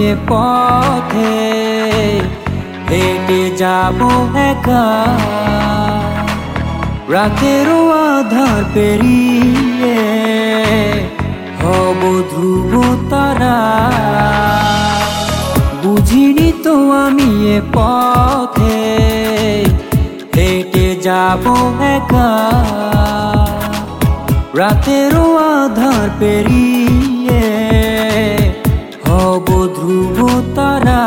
এ পথে হেঁটে যাব একা, রাতেরও আধার পেরিয়ে হব ধ্রুব তারা। বুঝিনি তো আমি এ পথে হেঁটে যাব একা, রাতেরও আধার পেরিয়ে হব ধ্রুব তারা।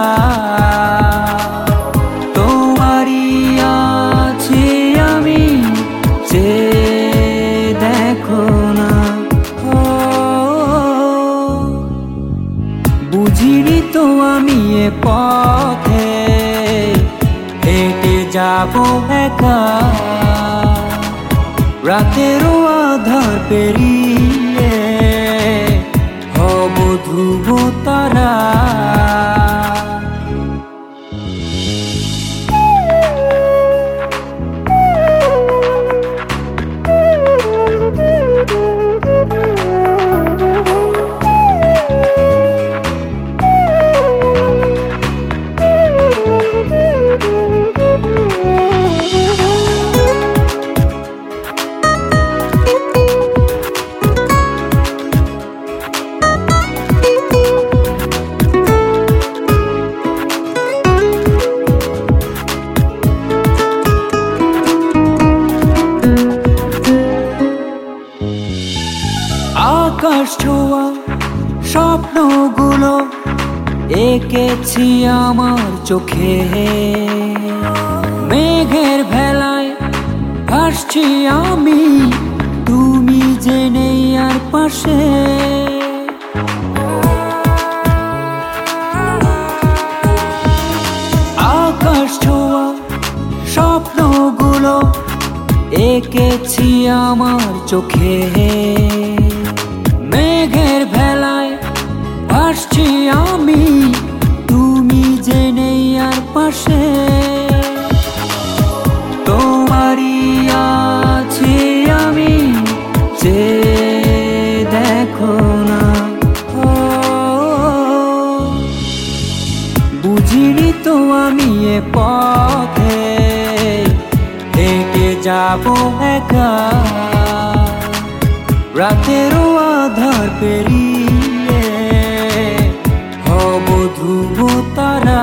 তোমারই আছি আমি, যে দেখো না। বুঝিনি তো আমি এ পথে হেঁটে যাব একা, রাতেরও আধার পেরিয়ে হব ধ্রুব তারা। আকাশ ছোঁয়া স্বপ্নগুলো এঁকেছি আমার চোখে, মেঘের ভেলায় ভাসছি আমি, তুমি যে নেই আর পাশে। আকাশ ছোঁয়া স্বপ্নগুলো এঁকেছি আমার চোখে, মেঘের ভেলায় ভাসছি আমি, তুমি যে নেই আর পাশে। তোমারই আছি আমি, যে দেখো না। বুঝিনি তো আমি এ পথে হেঁটে যাব একা, রাতেরও আধার পেরিয়ে হব ধ্রুব তারা।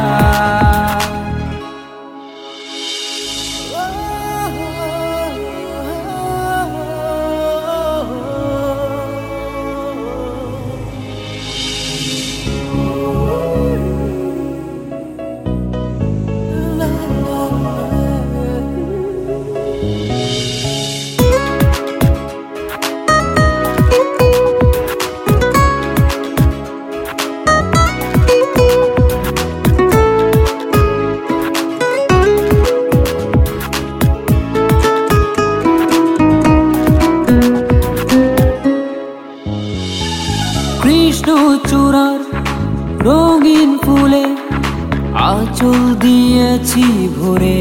কৃষ্ণচূড়ার রঙিন ফুলে আঁচল দিয়েছি ভরে,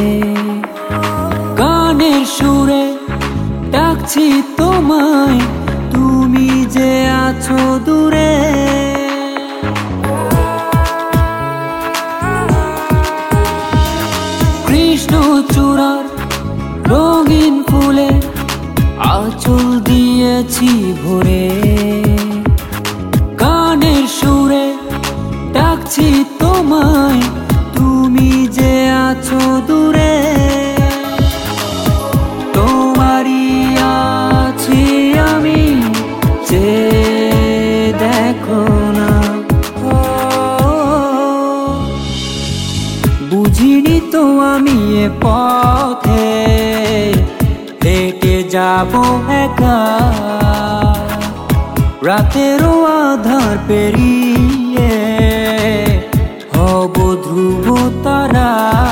গানের সুরে ডাকছি তোমায়, তুমি যে আছো দূরে। কৃষ্ণচূড়ার রঙিন ফুলে আঁচল দিয়েছি ভরে, গানের সুরে ডাকছি তোমায়, তুমি যে আছো দূরে। তোমারই আছি আমি, যে দেখো না। বুঝিনি তো আমি এ পথে হেঁটে যাব একা, রাতেরও আধার পেরিয়ে হব ধ্রুব তারা।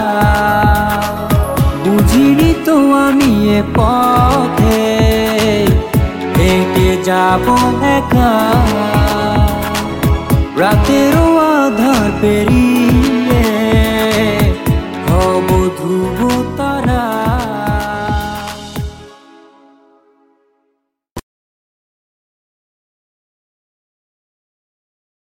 বুঝিনি তো আমি এ পথে হেঁটে যাব একা, রাতেরও আধার পেরিয়ে